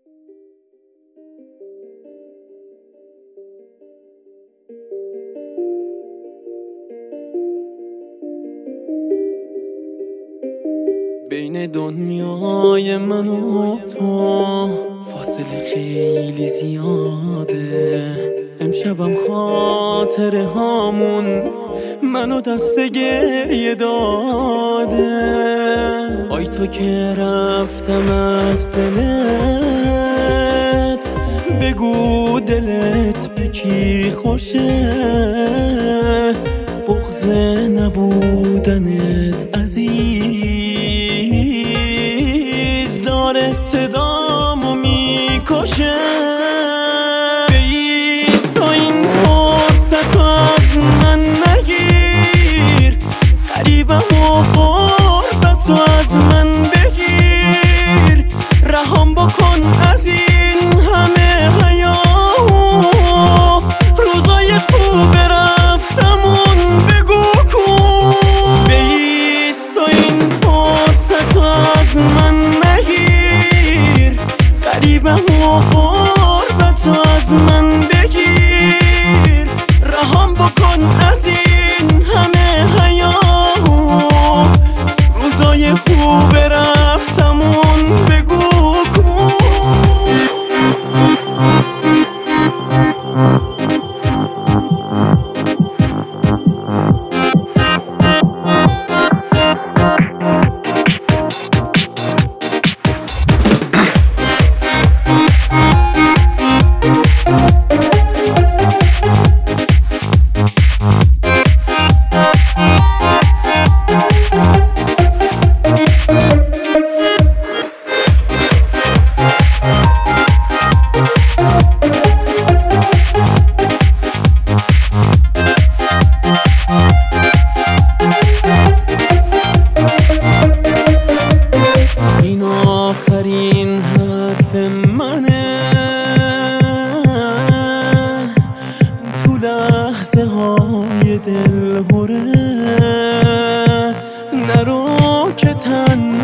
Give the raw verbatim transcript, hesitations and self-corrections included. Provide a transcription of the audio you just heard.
بین دنیای من و تو فاصله خیلی زیاده. امشبم خاطره هامون منو دست گریه داده. آی تو که رفتم از دلت، بگو دلت به کی خوشه. بغض نبودنت عزیز داره صدامو میکشه. بیست تا این فرصت از من نگیر، قریبم و قربت رو از من بگیر. رهام بکن از این همه حیاهو، روزای خوب رفتمون بگو کن. بیست تا این فرصت از من نگیر، قریبم و قربت رو از من بگیر. رهام بکن از این همه حیاهو، روزای خوب رفتمون بگو کن. آخرین حرف منه تو لحظه های دلهوره. نرو که تن